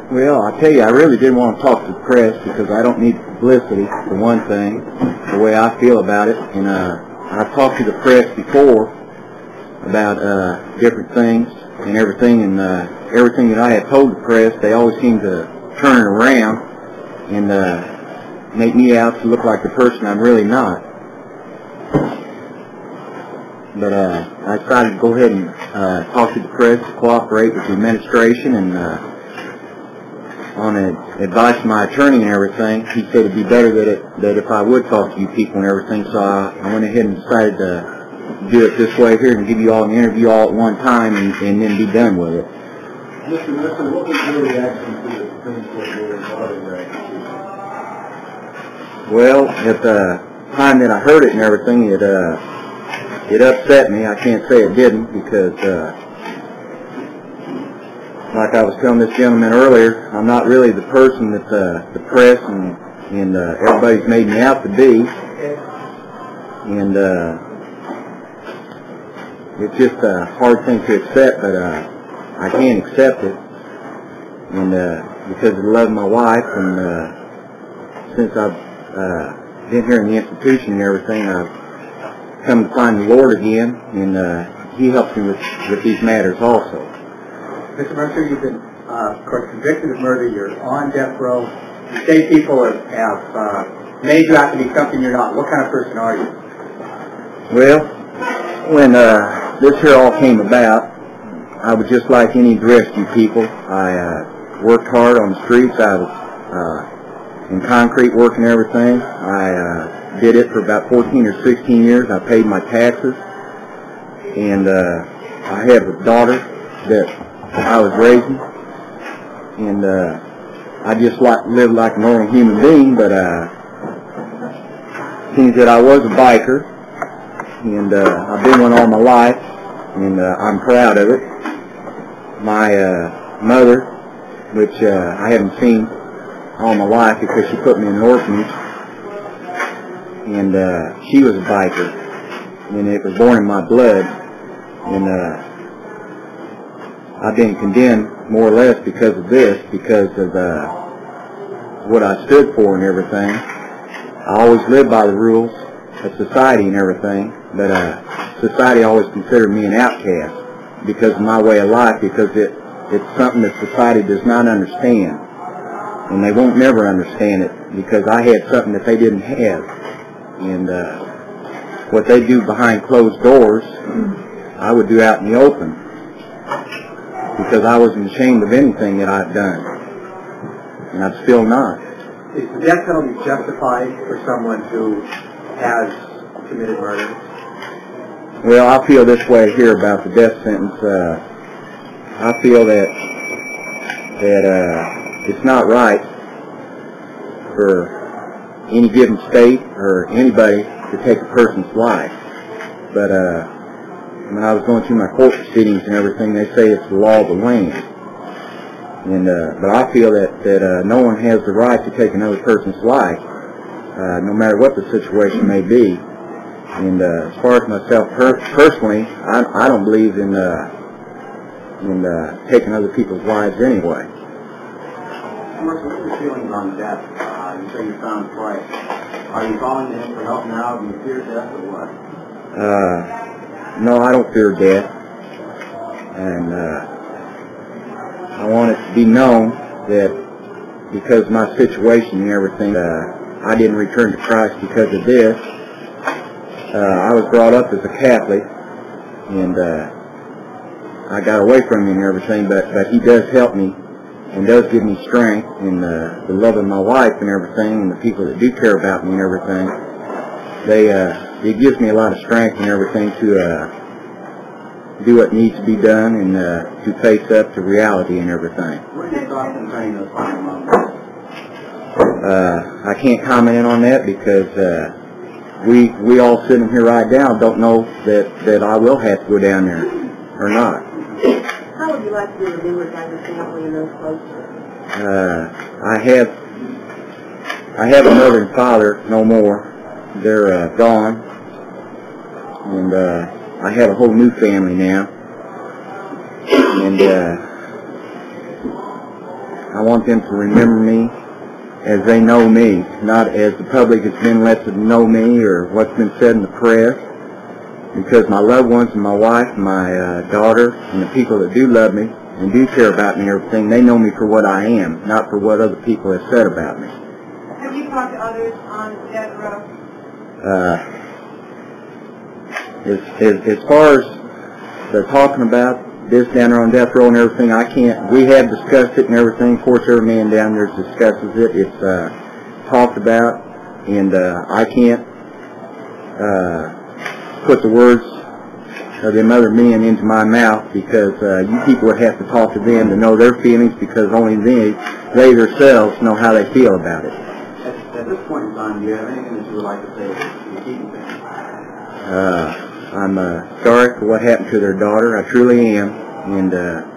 Well, I tell you, I really didn't want to talk to the press because I don't need publicity, for one thing, the way I feel about it. And I've talked to the press before about different things and everything, and everything that I have told the press, they always seem to turn it around and make me out to look like the person I'm really not. But I decided to go ahead and talk to the press to cooperate with the administration, and on advice of my attorney and everything, he said it'd be better that if I would talk to you people and everything, so I went ahead and decided to do it this way here and give you all an interview all at one time and then be done with it. Mr. Wilson, what was your reaction to the Supreme Court ruling regarding that? Well, at the time that I heard it and everything, it upset me. I can't say it didn't because, like I was telling this gentleman earlier, I'm not really the person that the press and everybody's made me out to be. And it's just a hard thing to accept, but I can't accept it. And because of the love of my wife, and since I've been here in the institution and everything, I've come to find the Lord again, and He helps me with these matters also. Mr. Mercer, you've been, of course, convicted of murder. You're on death row. You say people have made you out to be something you're not. What kind of person are you? Well, when this here all came about, I was just like any of the rest of you people. I worked hard on the streets. I was in concrete work and everything. I did it for about 14 or 16 years. I paid my taxes. And I have a daughter that I was raising. And I just lived like a normal human being, but seems that I was a biker. And I've been one all my life, and I'm proud of it. My mother, which I haven't seen all my life because she put me in an orphanage, and she was a biker, and it was born in my blood, and I've been condemned more or less because of this, because of what I stood for and everything. I always lived by the rules of society and everything, but society always considered me an outcast because of my way of life, because it's something that society does not understand, and they won't never understand it, because I had something that they didn't have. And what they do behind closed doors, I would do out in the open, because I wasn't ashamed of anything that I've done, and I'm still not. Is the death penalty justified for someone who has committed murder? Well, I feel this way here about the death sentence. I feel that it's not right for any given state or anybody to take a person's life. But when I was going through my court proceedings and everything, they say it's the law of the land. And but I feel that no one has the right to take another person's life, no matter what the situation may be. And as far as myself personally, I don't believe in taking other people's lives anyway. Marshall, what are your feelings on death? You say you found Christ. Are you calling to Him for help now? Do you fear death or what? No, I don't fear death. And I want it to be known that because of my situation and everything, I didn't return to Christ because of this. I was brought up as a Catholic, and I got away from him and everything, but he does help me and does give me strength, and the love of my wife and everything, and the people that do care about me and everything, it gives me a lot of strength and everything to do what needs to be done, and to face up to reality and everything. What are your thoughts concerning those final moments? I can't comment on that because we all sitting here right now don't know that I will have to go down there or not. How would you like to be remembered by your family and those close to you? I have a mother and father no more. They're gone. And I have a whole new family now. And I want them to remember me as they know me, not as the public has been let to know me or what's been said in the press. Because my loved ones and my wife and my daughter and the people that do love me and do care about me and everything, they know me for what I am, not for what other people have said about me. Have you talked to others on death row? As far as they're talking about this down there on death row and everything, I can't. We have discussed it and everything. Of course, every man down there discusses it. It's talked about, and I can't put the words of them other men into my mouth, because you people would have to talk to them to know their feelings, because only they themselves know how they feel about it. At this point in time, do you have anything that you would like to say to the Keaton family? I'm sorry for what happened to their daughter. I truly am. And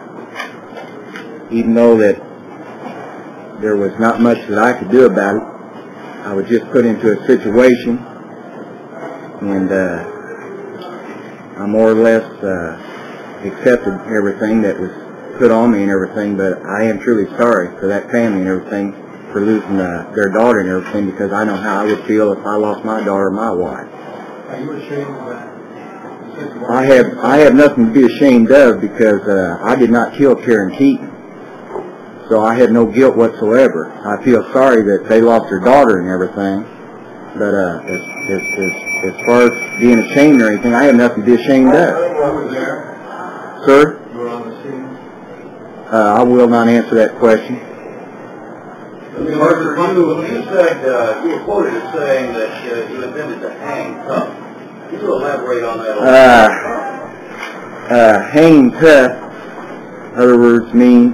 even though that there was not much that I could do about it, I was just put into a situation, and I more or less accepted everything that was put on me and everything. But I am truly sorry for that family and everything, for losing their daughter and everything, because I know how I would feel if I lost my daughter or my wife. Are you ashamed of that? I have nothing to be ashamed of, because I did not kill Karen Keaton, so I have no guilt whatsoever. I feel sorry that they lost their daughter and everything, but as far as being ashamed or anything, I have nothing to be ashamed of. Sir? You were on the scene. I will not answer that question. You said, you were quoted as saying that you intended to hang Tough. Can you elaborate on that? Hanging Tough, in other words, it means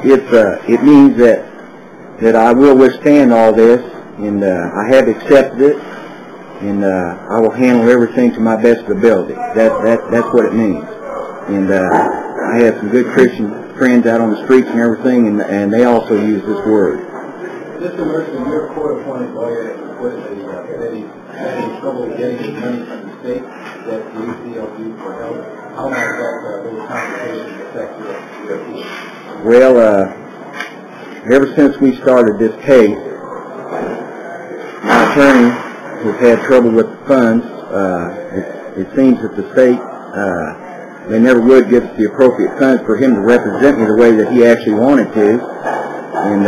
that I will withstand all this, and I have accepted it, and I will handle everything to my best ability. That's what it means. And I have some good Christian friends out on the streets and everything, and they also use this word. Mr. Mercer, you're a court-appointed lawyer that reported that he had any trouble getting his money from the state that the ACLU for help. How might those conversations affect your case? Well, ever since we started this case, my attorney has had trouble with the funds. It seems that the state, they never would give us the appropriate funds for him to represent me the way that he actually wanted to. And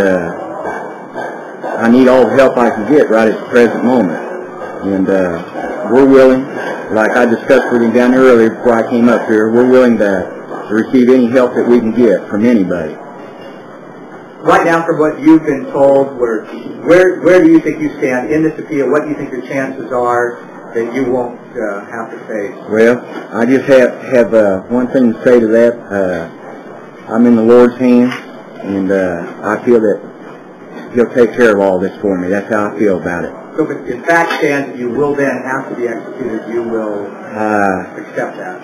I need all the help I can get right at the present moment. And we're willing, like I discussed with him down there earlier before I came up here, we're willing to receive any help that we can get from anybody. Right now, from what you've been told, where do you think you stand in this appeal? What do you think your chances are that you won't have to face? Well, I just have one thing to say to that. I'm in the Lord's hands, and I feel that He'll take care of all this for me. That's how I feel about it. So if fact stands that you will then have to be executed, you will accept that?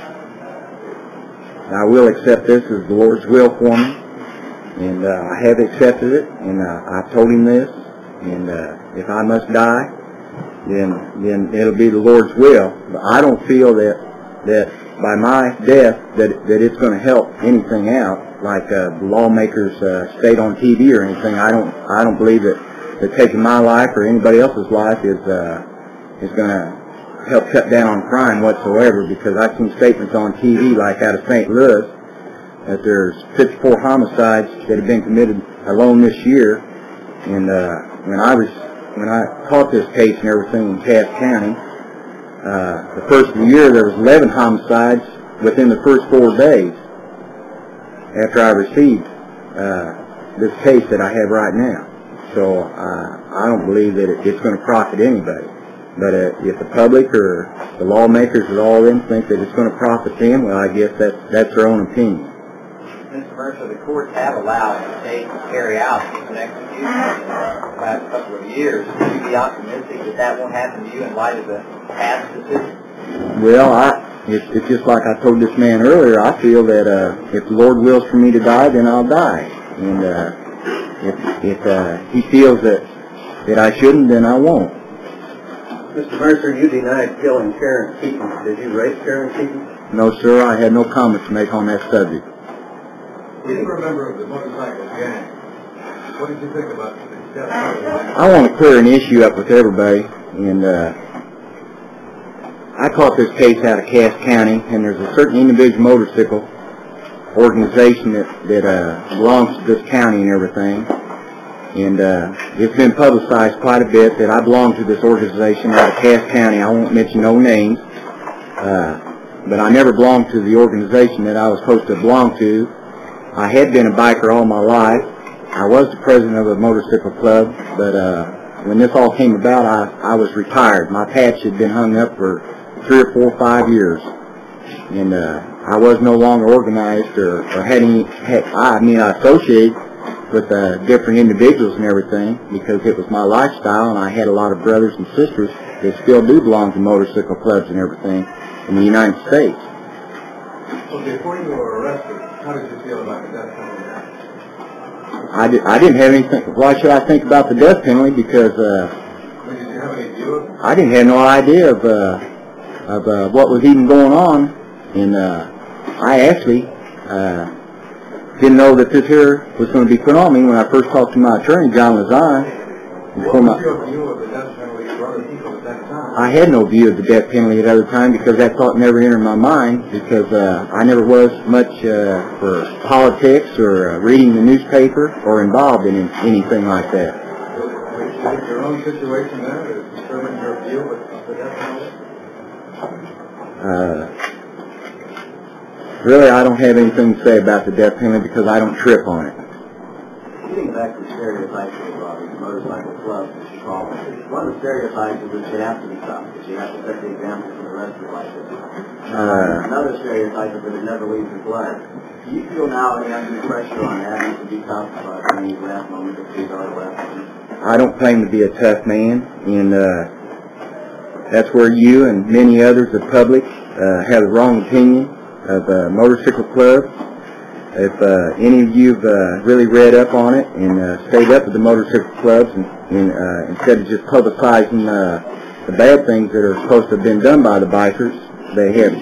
I will accept this as the Lord's will for me, and I have accepted it, and I've told Him this, and if I must die, then it'll be the Lord's will. But I don't feel that by my death that it's going to help anything out, like the lawmakers state on TV or anything. I don't believe that taking my life or anybody else's life is going to help cut down on crime whatsoever, because I've seen statements on TV, like out of St. Louis, that there's 54 homicides that have been committed alone this year. And when I caught this case and everything in Cass County, the first of the year there was 11 homicides within the first 4 days after I received this case that I have right now. So I don't believe that it's going to profit anybody. But if the public or the lawmakers and all of them think that it's going to profit them, well, I guess that's their own opinion. Mr. Mercer, the courts have allowed the state to carry out an execution in the past couple of years. Would you be optimistic that won't happen to you in light of the past decision? Well, it's just like I told this man earlier. I feel that if the Lord wills for me to die, then I'll die. And if He feels that I shouldn't, then I won't. Mr. Mercer, you denied killing Karen Keaton. Did you rape Karen Keaton? No, sir. I had no comments to make on that subject. Were you a member of the motorcycle gang? What did you think about the death? I want to clear an issue up with everybody, and I caught this case out of Cass County, and there's a certain individual motorcycle organization that belongs to this county and everything, and it's been publicized quite a bit that I belong to this organization out of Cass County. I won't mention no names, but I never belonged to the organization that I was supposed to belong to. I had been a biker all my life. I was the president of a motorcycle club, but when this all came about, I was retired. My patch had been hung up for 3 or 4 or 5 years, and I was no longer organized or had any. I associated with different individuals and everything because it was my lifestyle, and I had a lot of brothers and sisters that still do belong to motorcycle clubs and everything in the United States. So before you were arrested, how did you feel about the death penalty? I didn't have anything. Why should I think about the death penalty? Because Did you have any view of it? I didn't have no idea of what was even going on, and I actually didn't know that this here was going to be put on me when I first talked to my attorney, John Lazar. What was your view of the death penalty for other people at that time? I had no view of the death penalty at other time because that thought never entered my mind because I never was much for politics or reading the newspaper or involved in anything like that. Was your own situation there that disturbing your view of the death penalty? Really, I don't have anything to say about the death penalty because I don't trip on it. Getting back to stereotypes of these motorcycle clubs, as you call them, one of the stereotypes is that you have to be tough, that you have to set the example for the rest of your life. Another stereotype is that it never leaves your blood. Do you feel now any undue pressure on having to be tough in these last moments of these other last moments? I don't claim to be a tough man, and that's where you and many others, the public, have the wrong opinion of motorcycle clubs. If any of you have really read up on it and stayed up with the motorcycle clubs and instead of just publicizing the bad things that are supposed to have been done by the bikers, they have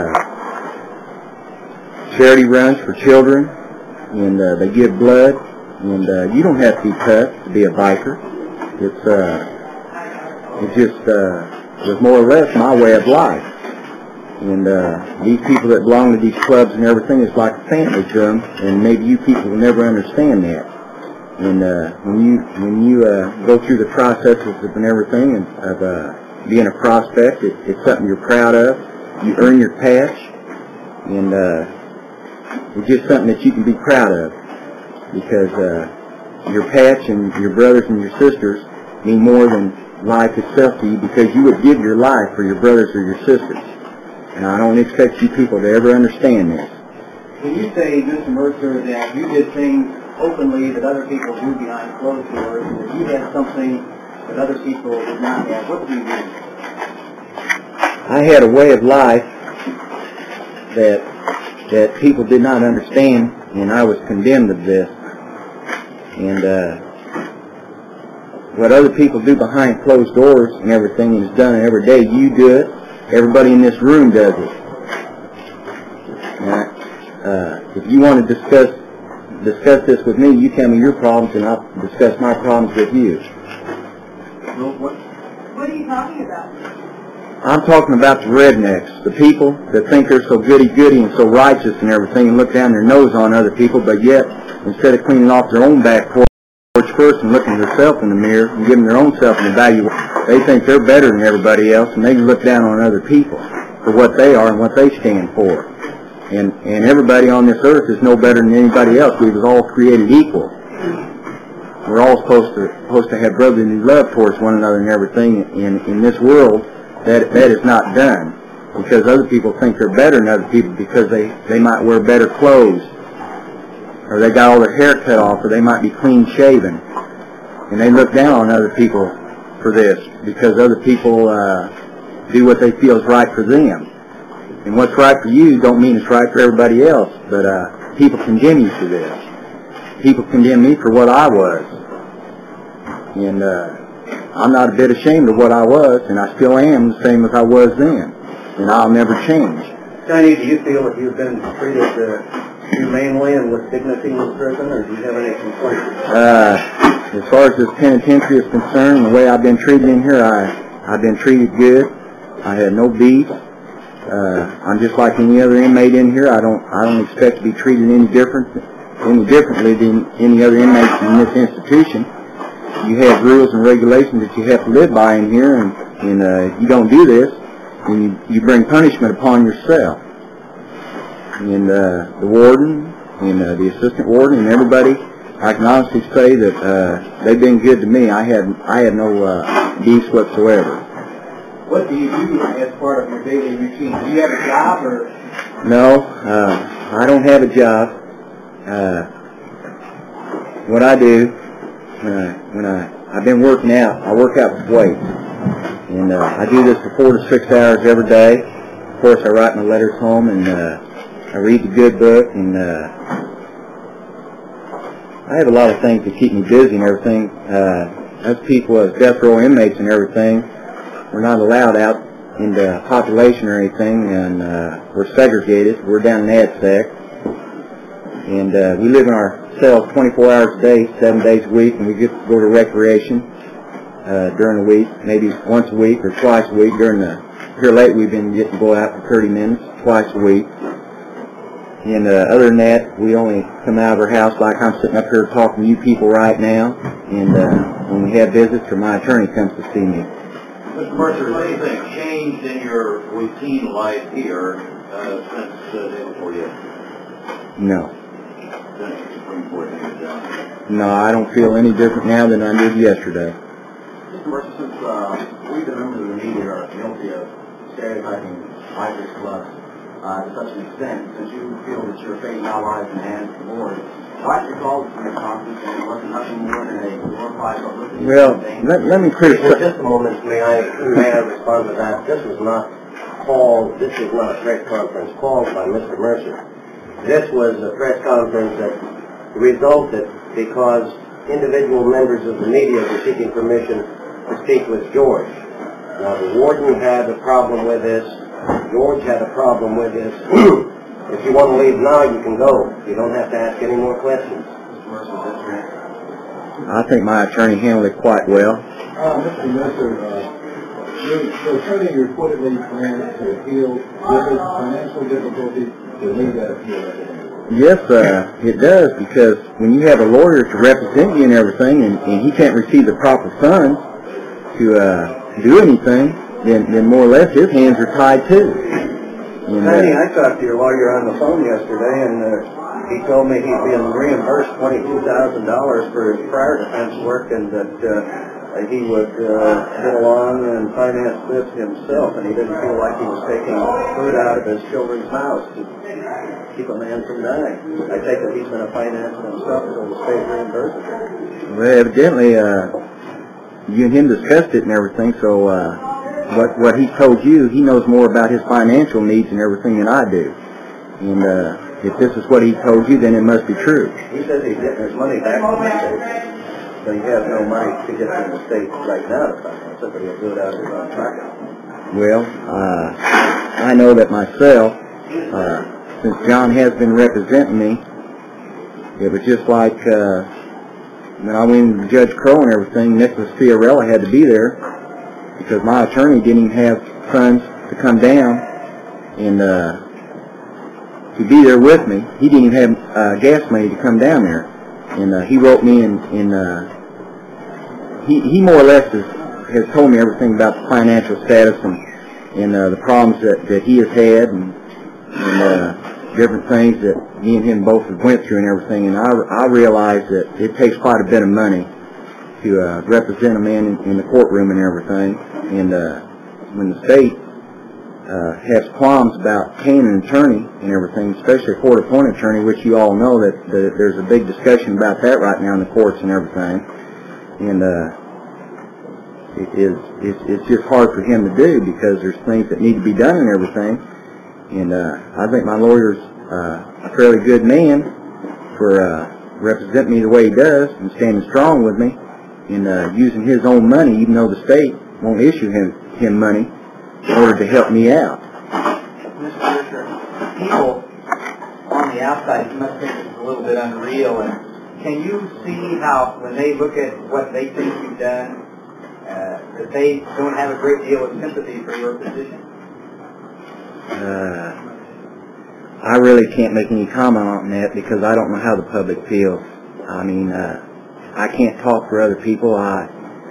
charity runs for children, and they give blood, and you don't have to be tough to be a biker. It just was more or less my way of life. And these people that belong to these clubs and everything is like a family to them, and maybe you people will never understand that. And when you go through the processes and everything of being a prospect, it's something you're proud of. You earn your patch, and it's just something that you can be proud of because your patch and your brothers and your sisters mean more than life itself to you because you would give your life for your brothers or your sisters. And I don't expect you people to ever understand this. When you say, Mr. Mercer, that you did things openly that other people do behind closed doors, and that you had something that other people did not have, what do you mean? I had a way of life that people did not understand, and I was condemned of this. And what other people do behind closed doors and everything is done every day, you do it. Everybody in this room does it. Now, if you want to discuss this with me, you tell me your problems, and I'll discuss my problems with you. What are you talking about? I'm talking about the rednecks, the people that think they're so goody-goody and so righteous and everything and look down their nose on other people, but yet, instead of cleaning off their own back porch first and looking at themselves in the mirror and giving their own self an evaluation, they think they're better than everybody else, and they look down on other people for what they are and what they stand for. And everybody on this earth is no better than anybody else. We was all created equal. We're all supposed to have brotherly love towards one another and everything. In this world, that is not done because other people think they're better than other people because they might wear better clothes, or they got all their hair cut off, or they might be clean shaven, and they look down on other people for this because other people do what they feel is right for them. And what's right for you don't mean it's right for everybody else, but people condemn you for this. People condemn me for what I was. And I'm not a bit ashamed of what I was, and I still am the same as I was then. And I'll never change. Johnny, do you feel that you've been treated humanely and with dignity in prison, or do you have any complaints? as far as this penitentiary is concerned, the way I've been treated in here, I've been treated good. I had no beef. I'm just like any other inmate in here. I don't expect to be treated any differently than any other inmates in this institution. You have rules and regulations that you have to live by in here, and if you don't do this, then you bring punishment upon yourself. And the warden and the assistant warden and everybody, I can honestly say that they've been good to me. I had no beefs whatsoever. What do you do as part of your daily routine? Do you have a job or? No, I don't have a job. What I do, when I've been working out, I work out with weights. And I do this for 4 to 6 hours every day. Of course, I write my letters home, and I read the good book, and I have a lot of things that keep me busy and everything. As people, as death row inmates and everything, we're not allowed out in the population or anything, and we're segregated. We're down in ADSEC, and we live in our cells 24 hours a day, 7 days a week, and we get to go to recreation during the week, maybe once a week or twice a week. Here lately we've been getting to go out for 30 minutes, twice a week. And other than that, we only come out of our house like I'm sitting up here talking to you people right now, and when we have visits or my attorney comes to see me. Mr. Mercer, has anything changed in your routine life here since the day before yesterday? No. Since the Supreme Court handed down? No, I don't feel any different now than I did yesterday. Mr. Mercer, since we, the members of the media, are guilty of stereotyping Libraries Club to such an extent, since you feel that your fate now lies in the hands of the Lord, why did you call this a conference and it wasn't nothing more than a glorified publicity? Well, let me criticize. Just a moment, may I respond to that? This was not a press conference called by Mr. Mercer. This was a press conference that resulted because individual members of the media were seeking permission to speak with George. Now, the warden had a problem with this. George had a problem with this. If you want to leave now, you can go. You don't have to ask any more questions. Mr. Mercer, that's right. I think my attorney handled it quite well. Mr. Mercer, your attorney reportedly plans to appeal with his financial difficulties to leave that appeal. Yes, it does, because when you have a lawyer to represent you and everything, and he can't receive the proper funds to do anything, then more or less his hands are tied too. Tony, I talked to your lawyer on the phone yesterday, and he told me he'd been reimbursed $22,000 for his prior defense work, and that he would get along and finance this himself, and he didn't feel like he was taking food out of his children's house to keep a man from dying. I take it he's going to finance it himself until the state reimburses him. Well, evidently, you and him discussed it and everything, so what he told you, he knows more about his financial needs and everything than I do. And if this is what he told you, then it must be true. He says he's getting his money back from the state. So he has no money to get from the state right now to finance it, but he'll do it out of his own pocket. Well, I know that myself, since John has been representing me, it was just like when I went to Judge Crow and everything, Nicholas Fiorella had to be there because my attorney didn't even have funds to come down and to be there with me. He didn't even have gas money to come down there. And he wrote me and he more or less has told me everything about the financial status and the problems that he has had and different things that me and him both have went through and everything. And I realize that it takes quite a bit of money to represent a man in the courtroom and everything. And when the state has qualms about paying an attorney and everything, especially a court-appointed attorney, which you all know that there's a big discussion about that right now in the courts and everything. And it's just hard for him to do because there's things that need to be done and everything. And I think my lawyer's a fairly good man for representing me the way he does and standing strong with me and using his own money, even though the state won't issue him money, in order to help me out. Mr. Fisher, people on the outside must think it's a little bit unreal and can you see how, when they look at what they think you've done, that they don't have a great deal of sympathy for your position? I really can't make any comment on that because I don't know how the public feels. I mean, I can't talk for other people. I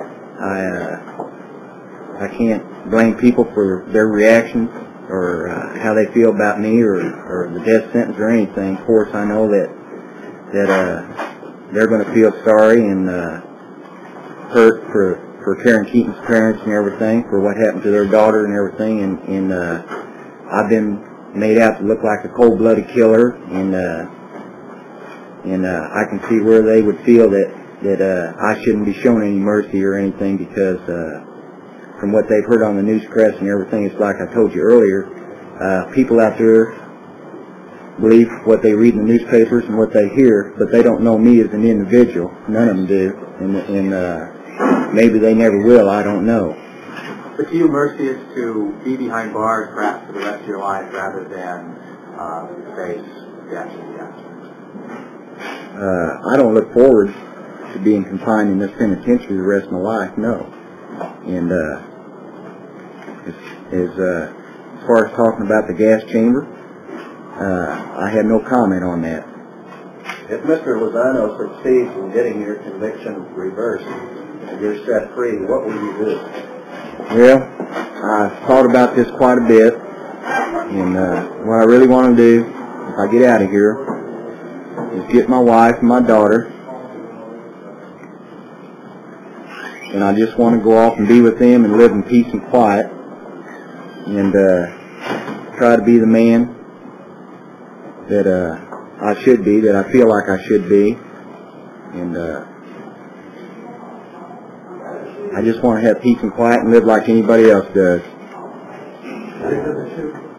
can't blame people for their reactions or how they feel about me or the death sentence or anything. Of course, I know that they're going to feel sorry and hurt for Karen Keaton's parents and everything, for what happened to their daughter and everything. And I've been made out to look like a cold-blooded killer, and I can see where they would feel that I shouldn't be shown any mercy or anything because from what they've heard on the news press and everything, it's like I told you earlier, people out there believe what they read in the newspapers and what they hear, but they don't know me as an individual. None of them do, and maybe they never will. I don't know. But to you, mercy is to be behind bars perhaps for the rest of your life rather than face death in the afterlife. I don't look forward to being confined in this penitentiary the rest of my life, no. And as far as talking about the gas chamber, I have no comment on that. If Mr. Lozano succeeds in getting your conviction reversed and you're set free, what will you do? Well, I've thought about this quite a bit, and what I really want to do, if I get out of here, is get my wife and my daughter, and I just want to go off and be with them and live in peace and quiet, and try to be the man that I should be, that I feel like I should be, and I just want to have peace and quiet and live like anybody else does.